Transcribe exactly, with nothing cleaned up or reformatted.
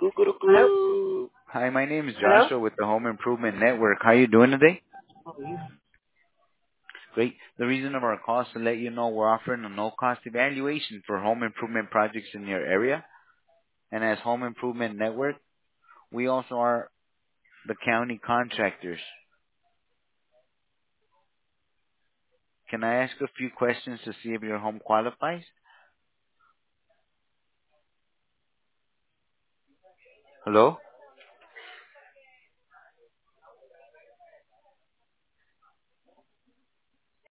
Hello? Hi, my name is Hello? Joshua with the Home Improvement Network. How you doing today? Oh, you. Great. The reason of our call is to let you know we're offering a no-cost evaluation for home improvement projects in your area. And as Home Improvement Network, we also are the county contractors. Can I ask a few questions to see if your home qualifies? Hello?